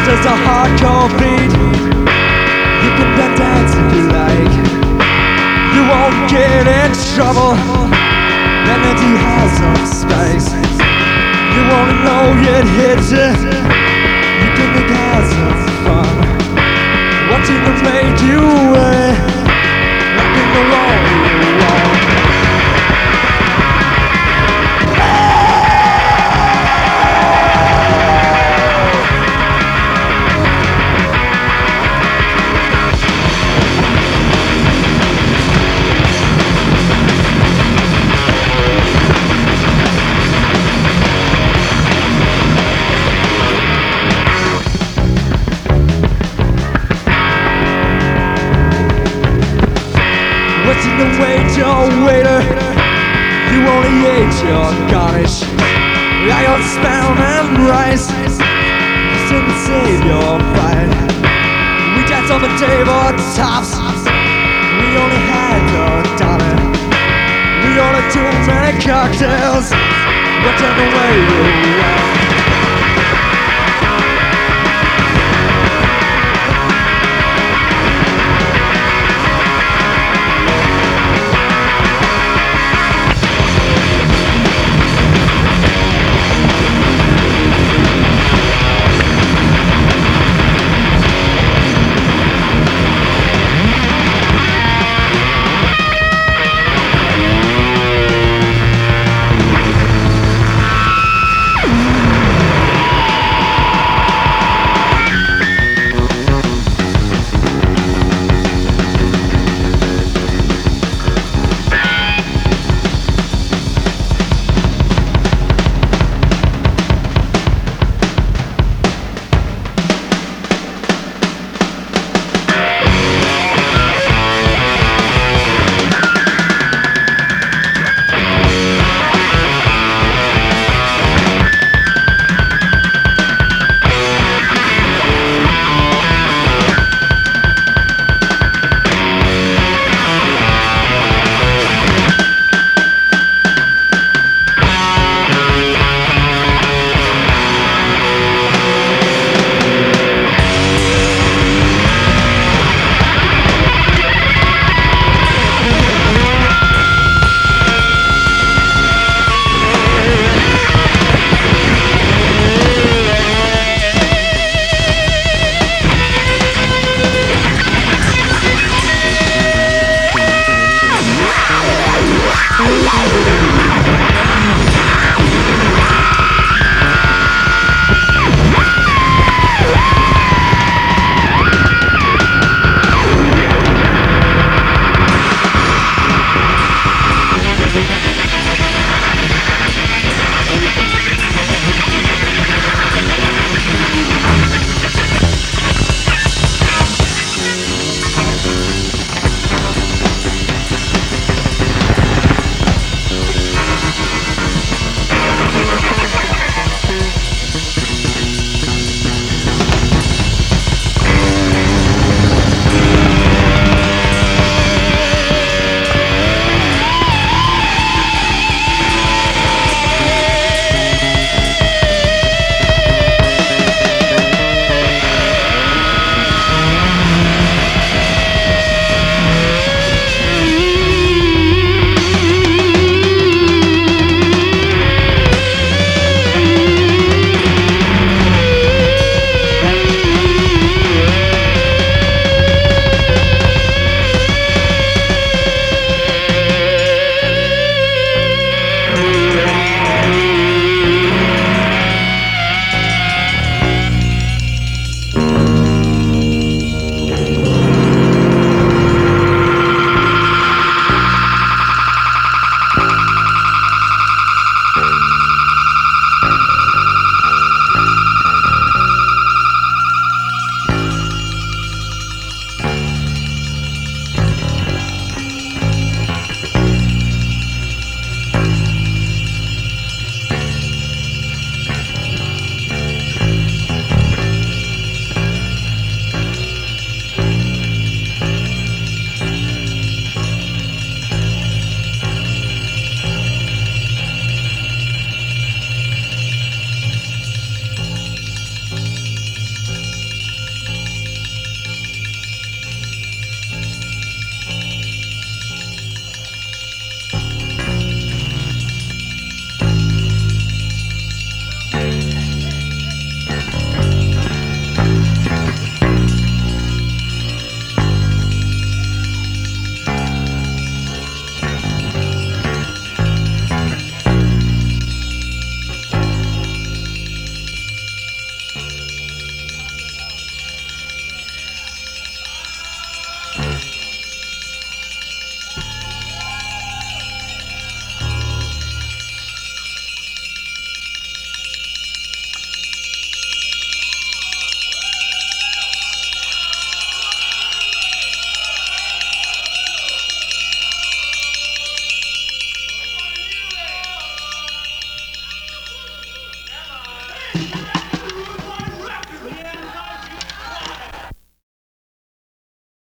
There's a hardcore beat. You can dance if you like. You won't get in trouble. An empty house of space. You won't know it hits you. You can make have some fun. Watching them make you rocking the wall you want. Whatting the wait, your waiter. You only ate your garnish. I got spam and rice. You didn't save your pride. We danced on the tabletops. We only had the dollar. We ordered too many cocktails. What turned away you want?